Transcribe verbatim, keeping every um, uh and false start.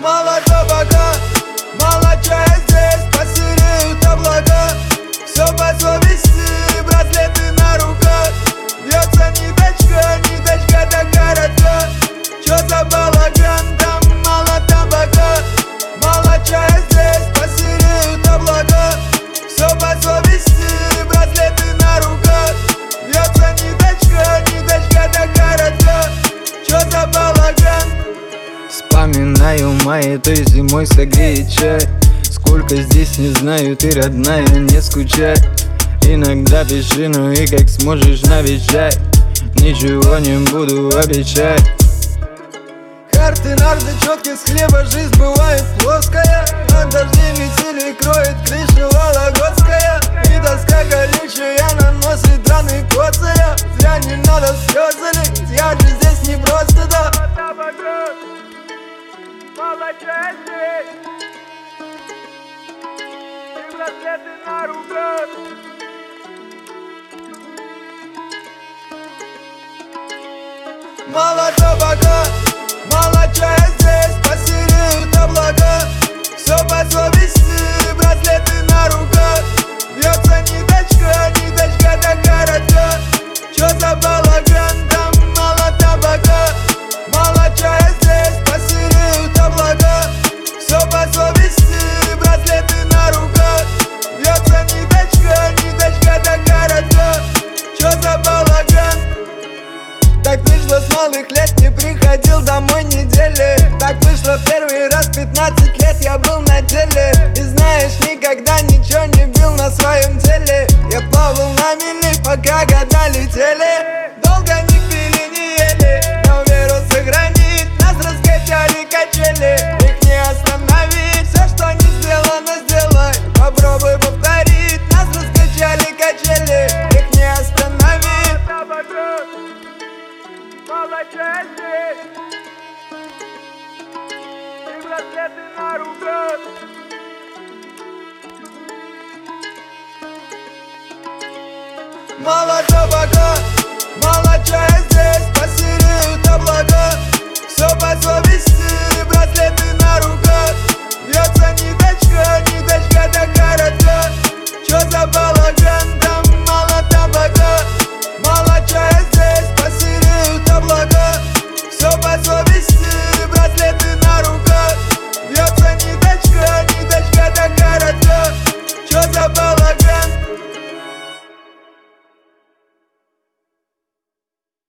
Мало табака, мало чая здесь, посереют облака. Все по совести, браслеты на руках. Бьется ниточка, ниточка до коротка. Чё за балаган, там мало табака. Мало чая здесь, посереют облака. Все по совести, браслеты на руках. Бьется ниточка, ниточка до коротка. Чё за балаган? Вспоминаю май, той зимой согреет чай. Сколько здесь не знаю, ты родная, не скучай. Иногда пиши, ну и как сможешь навещай. Ничего не буду обещать. Карты, нарды, четки с хлеба, жизнь бывает плоская. На дожди метели кроет крыша вологодская. И доска колючая наносит раны коцая. Зря не надо слезы лить, я же здесь не просто да. Мало чая здесь, и браслеты на руках. Мало табака, мало чая здесь, посереют облака. Все по совести, браслеты на руках. Бьется ниточка, ниточка до коротка. Чё за балаган, там мало табака. Мало чая здесь, посереют облака. Все по совести, браслеты на руках. Бьется ниточка, ниточка до коротка. Чё за балаган? Так вышло, с малых лет не приходил домой недели. Так вышло, первый раз пятнадцать лет я был на деле. И знаешь, никогда ничего не бил на своем теле. Я плавал на мели, пока года летели. Долго не пили, не ели, но веру сохранить. Нас раскачали качели, их не остановить. Все, что не сделано, сделай, попробуй повторить. Нас раскачали качели, их не остановить. Мало чая здесь, и браслеты на руках. Мало табака, мало чая здесь, посереют облака. Все по совести,